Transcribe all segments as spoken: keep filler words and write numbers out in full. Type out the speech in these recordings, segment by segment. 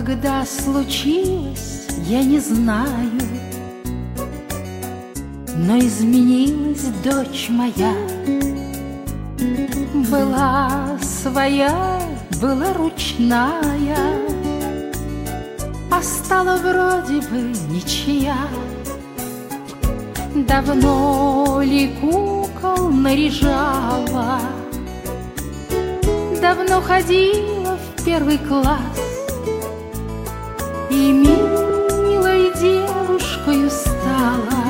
Когда случилось, я не знаю, но изменилась дочь моя. Была своя, была ручная, а стала вроде бы ничья. Давно ли кукол наряжала, давно ходила в первый класс, и милой девушкою стала.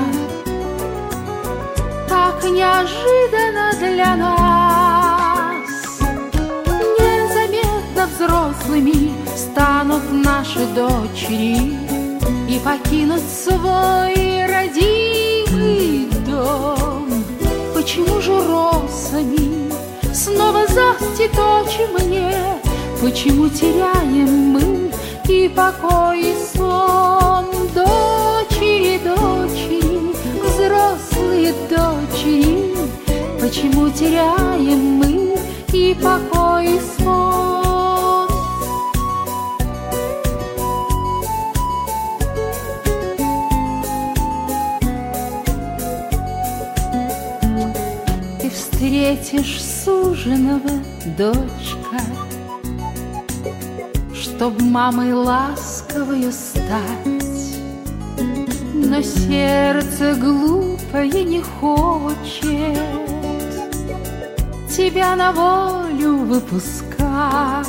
Так неожиданно для нас. Незаметно взрослыми станут наши дочери и покинут свой родимый дом. Почему же росами снова заститочи мне? Почему теряем мы и покой, и сон? Дочери, дочери, взрослые дочери, почему теряем мы и покой, и сон? Ты встретишь суженого, дочка, чтоб мамой ласковою стать, но сердце глупое не хочет тебя на волю выпускать.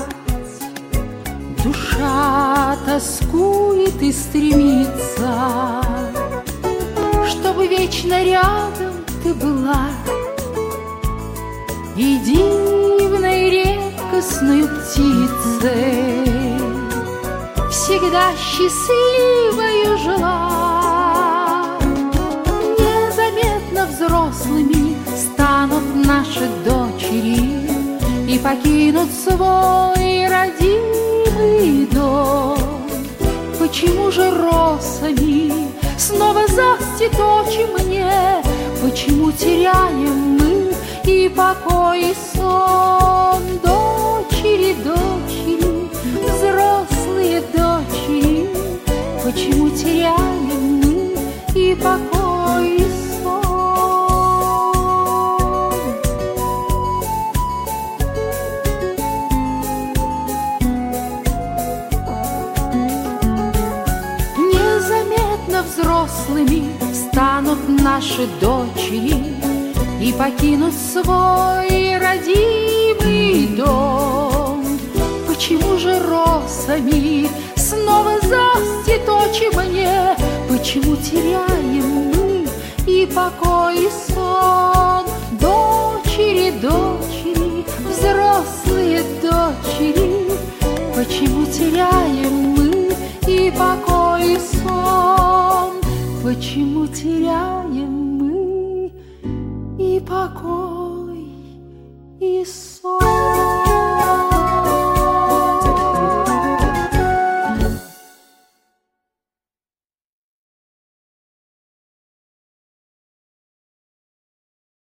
Душа тоскует и стремится, чтобы вечно рядом ты была, и дивной редкостной птицей всегда счастливою жила. Незаметно взрослыми станут наши дочери и покинут свой родимый дом. Почему же росами снова заститочи мне? Почему теряем мы и покой, и сон? Дочери, дочери, взрослые дочери, почему теряем мы и покой, и сон? Незаметно взрослыми станут наши дочери и покинут свой родимый дом. Почему же росами снова заститочи мне? Почему теряем мы и покой, и сон? Дочери, дочери, взрослые дочери, почему теряем мы и покой, и сон? Почему теряем мы и покой, и сон?